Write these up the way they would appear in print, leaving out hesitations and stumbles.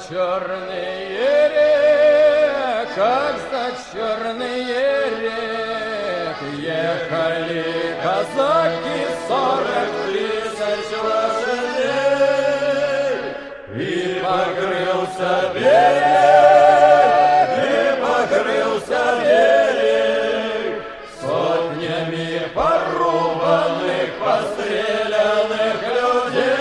черные рек, как за черные рек, ехали казаки 40 000 лошадей, и покрылся берег, и покрылся берег сотнями порубанных, постреленных людей.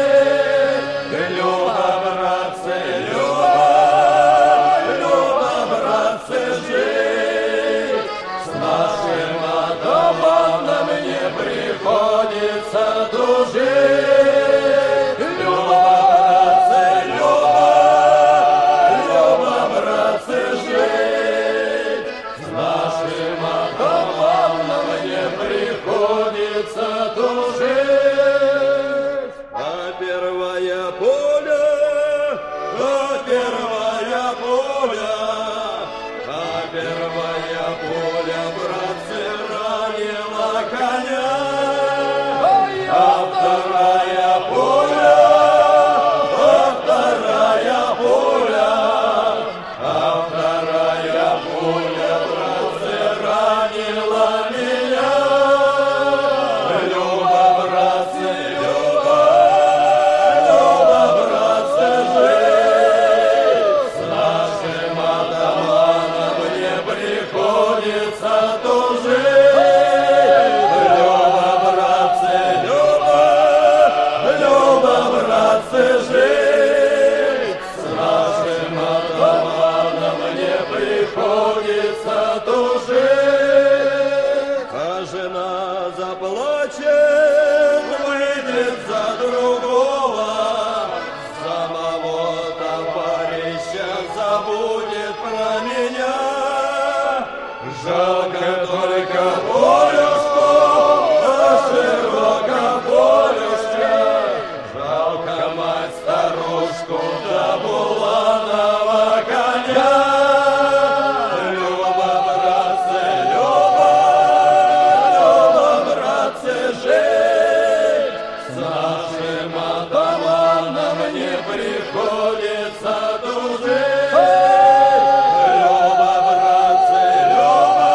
Люба, братцы, Люба, Люба, братцы, жить с нашим атаманом не приходится дружить. Люба, братцы, Люба, Люба, братцы, жить с нашим атаманом не приходится дружить. А первая пуля, а первая пуля, а первая пуля, братцы, ранила коня, а вторая пуля, а вторая пуля, а вторая пуля, братцы, ранила меня. Люба, братцы, Люба, Люба, братцы, жить с нашим атаманом не приходится тужить. Люба, братцы, Люба, Люба, братцы, жить с нашим атаманом не приходится тужить. А жена заплачет, выйдет за другого, самого товарища забудет про меня. Жалко только полюшку, да широко полюшка, жалко мать старушку, да буланого коня. Люба, братцы, Люба, Люба, братцы, жить с нашим атаманом не приходится дружить. Люба, братцы, Люба,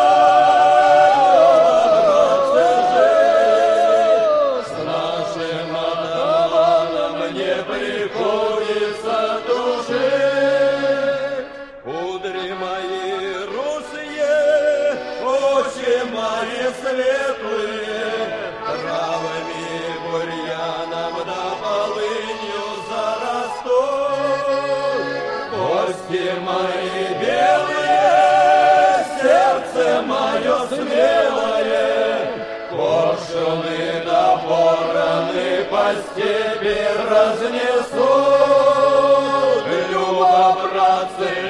Люба, братцы, жить с нашим атаманом не приходится дружить. Кудри мои русые, очи мои светлые, травами, бурьяном да полынью зарастут. Кости мои белые, сердце мое смелое, коршуны да вороны по степи разнесут. Люба, братцы,